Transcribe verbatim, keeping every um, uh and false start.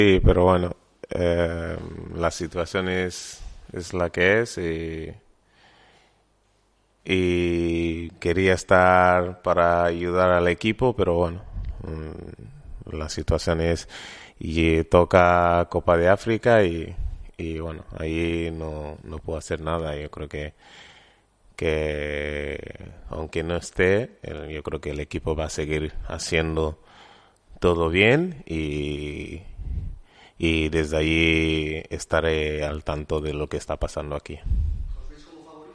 Sí, pero bueno, eh, la situación es, es la que es y, y quería estar para ayudar al equipo, pero bueno, mm, la situación es y toca Copa de África y, y bueno, ahí no, no puedo hacer nada. Yo creo que, que aunque no esté, el- yo creo que el equipo va a seguir haciendo todo bien y, y desde allí estaré al tanto de lo que está pasando aquí.